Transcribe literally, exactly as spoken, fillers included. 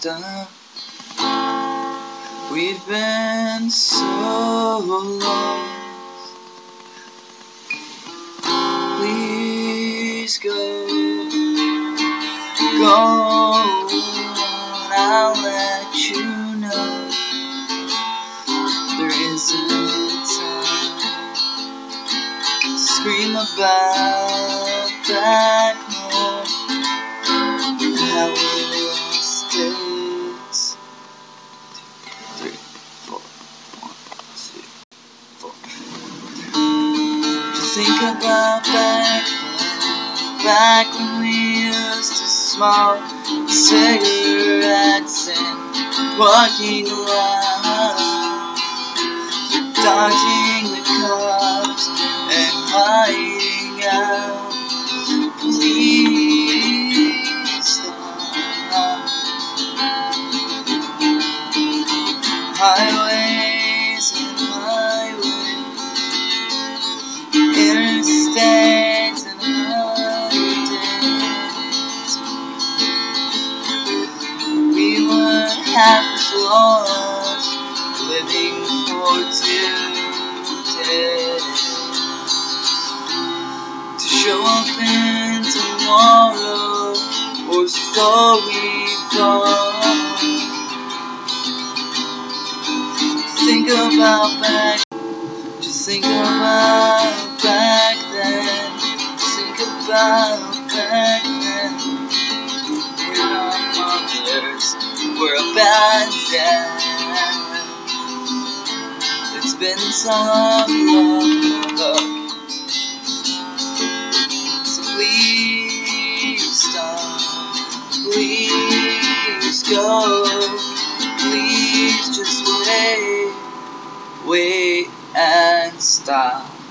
stop. We've been so lost. Please go, go on, I'll let you know. There isn't time to scream about back home. How we lost it. Three, four, one, two, four. Just think about back home, back when we used to smoke cigarettes in parking lots, dodging the cops and hiding out. Please stop. Highways and highways, interstates and highways. We were half as lost, living for today, to show up in tomorrow, or so we thought. Think about back, just think about back then, just think about back then, when our mothers were abandoned. It's been so long, long, so please stop, please go, please just wait, wait and stop.